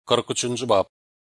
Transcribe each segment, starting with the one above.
43-nji bab.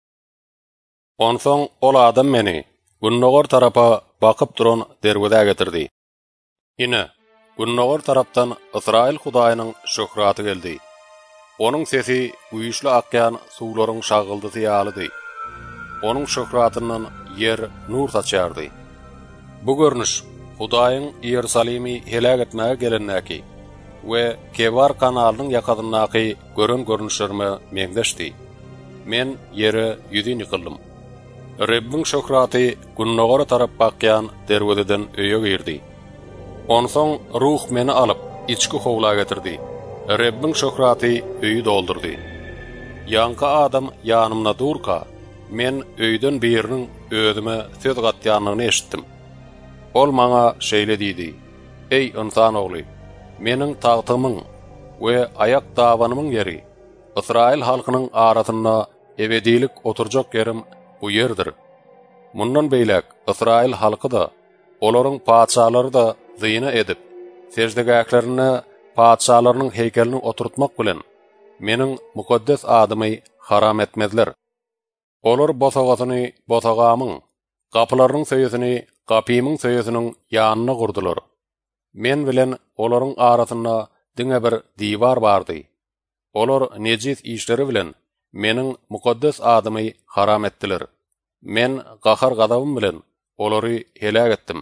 Onsoň ol adam meni Günnogor tarapa bakyp duran derwede getirdi. Ine Günnogor tarapdan Israil Hudaýynyň şöhraty geldi. Onuň sesi güýçli akýan suwlaryň şagyldyzy ýalydy. Onuň şöhratyndan yer nur saçardy. Bu görnüş Hudaýyň Ýerusalimi helak etmäge gelennäki we Kebar kanalynyň ýakadyndaky gören görnüşlerime meňdeşdi. Men ýere ýüzüň ýykyldım. Rebbiň şöhraty Günnogora tarap bakýan derwededen öýe girdi. Onsoň ruh meni alyp içki howla getirdi. Rebbiň şöhraty öýü doldurdy. Ýanky adam ýanymda durka, men öýden biriniň özüme söz gatýanyny eşitdim. Ol maňa şeýle diýdi: "Ey insan ogly, meniň tagtymyň we ayak dawanymyň ýeri, Israil halkynyň arasynda ebedilik oturjak yerim bu yerdir. Mundan beýlek Israil halky da, olaryň paçalary da zyna edip, secdegäklerini paçalarynyň heykelini oturtmak bilen meniň mukaddes adymy haram etmediler. Olar bosagasyny bosagamyň, kapylarynyň söýesini kapymyň söýesiniň ýanyna gurdular. Men bilen olaryň arasynda diňe bir diýwar bardy. Olar nejis işleri bilen meniň mukaddes adymy haram etdiler. Men gahar gadabym bilen olary helak etdim.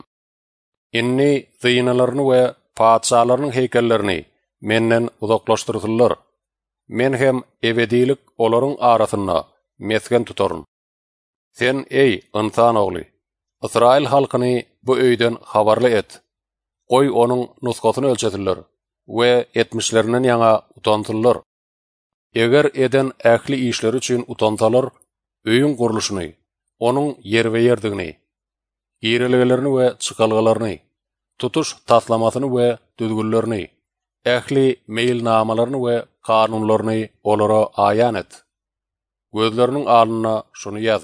Inni zyynalaryny we paçalarynyň heykellerini menden uzaklaşdyrdylar. Men hem ebedilik olaryň arasynda mesken tutaryn. Sen ey insan ogly, Israil halkyny bu öýden habarly et. Goý onuň nuskasyny ölçediler we etmişlerinden ýaňa utandylar. Eger eden ähli işleri üçin utansalar, öýüň guruluşyny, onuň yer we ýerdigini, ýerlerini we çykalgalaryny, tutuş taslamasyny we düzgünlerini, ähli meýilnamalaryny we kanunlaryny olara aýan et. Gözleriniň alnyna şunu ýaz.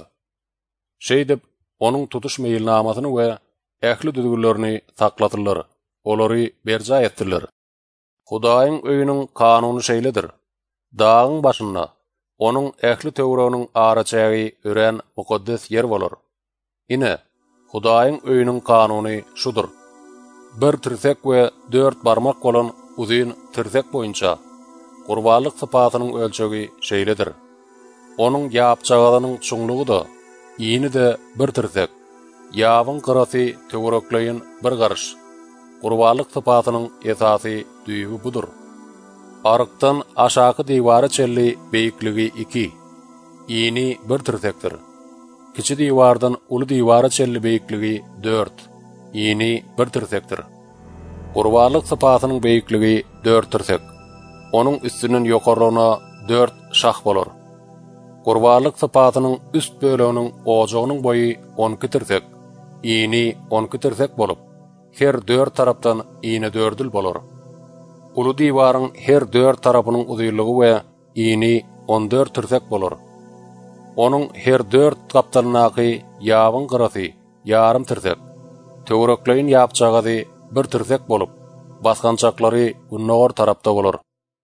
Şeýdip onuň tutuş meýilnamasyny we ähli düzgünlerini sakladylar, olary berja etdiler. Hudaýyň öýüniň kanuny şeýledir. Dağın başında onuň ähli töwranyň araçagy ören mukaddes yer bolar. Ine Hudaýyň öýüniň kanuny şudur: bir tirsek we 4 barmak bolan uzun tirsek boýunça gurbanlyk sypatynyň ölçegi şeýledir. Onuň ýapjagadynyň çuňlugy da, ýyny de bir tirsek, ýabyň gyrasy töwerekleýin bir garış. Gurbanlyk sypatynyň esasy düýbi budur. Arykdan aşaky diýwara çelli beýikligi 2, ýyny bir tirsekdir. Kiçi diýwardan uly diýwara çelli beýikligi 4, ýyny bir tirsekdir. Gurbanlyk sypatynyň beýikligi 4 tirsek. Onuň üstünden ýokarlygyna 4 şah bolar. Gurbanlyk sypatynyň üst böleginiň ojagynyň boýy 12 tirsek, ýyny 12 tirsek bolup, her 4 tarapdan ýyny 4 bolar. Ulu diýwaryň her 4 tarapynyň uzylygy we ýyny 14 tirsek bolar. Onuň her 4 gapdalynaky ýabyň gyrasy ýarym tirsek, töwerekleýin ýapjagaty bir tirsek bolup, basgançaklary Günnogor tarapda bolar.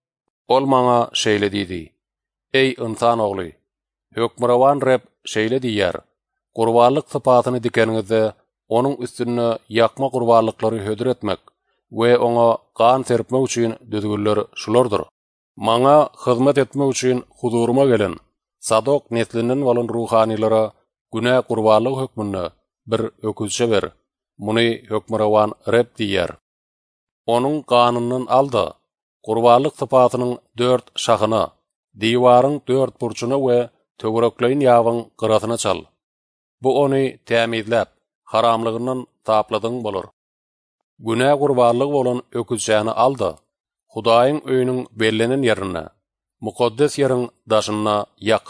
Ol maňa şeýle diýdi: "Ey insan ogly, hökmürawan Reb şeýle diýýär: Gurbanlyk sypatyny dikeningizde onuň üstüne ýakma gurbanlyklary hödür etmek we oňa gan serpmek üçin düzgünler şulardyr. Maňa hyzmat etmek üçin huzuruma gelen Sadok neslinden bolan ruhanilara günä gurbanlyk hökmüne bir öküzçe ber. Muny hökmürawan Reb diýýär. Onuň ganynyň alda gurbanlyk sypatynyň 4 şahyna, diýwaryň 4 burçuna we töwerekleýin ýabyň gyrasyna çal. Bu ony tämizläp, haramlygyndan tapladyň bolar. Günä gurbanlyk bolan öküzçäni alda, Hudaýyň öýüniň bellenen ýerine, mukaddes ýeriň daşyna ýak.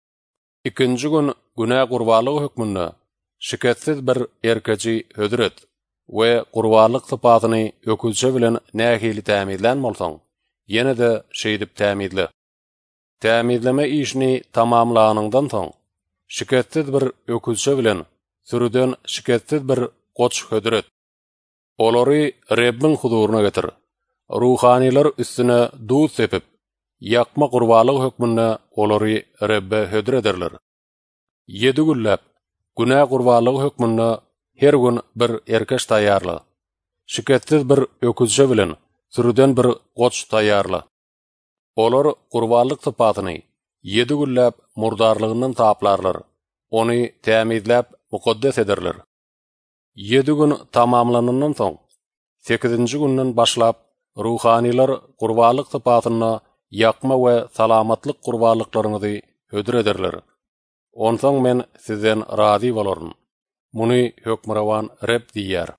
Ikinji gün günä gurbanlyk hökmüne şiketsiz bir erkeji hödür et we gurbanlyk sypatyny öküzçe bilen nähili tämizlän bolsaň, ýene de şeýdip tämizle. Tämizleme işini tamamlanyndan soň, şiketsiz bir öküzçe bilen sürüden şiketsiz bir goç hödür et. Olary Rebbiň huzuruna getir. Ruhaniler üstüne duz sepip, yakma qurbalyk hökmünde olary Rebbe hödür ederler. 7 güllep günä qurbalyk hökmünde her gün bir erkeş taýýarla. Şiketsiz bir öküzşe bilen sürüden bir goç taýýarla. Olar qurbalyk sypatyny 7 güllep murdarlygyndan taplarlar. Ony tämizläp mukaddes ederler. 7 gün tamamlanandan soň 8-nji günden başlap ruhaniler qurbalyk sypatyna yakma we salamatlyk qurbalyklaryňyzy hödür ederler. Onsoň men sizden razy bolaryn. Muny hökmrawan Reb diýýär.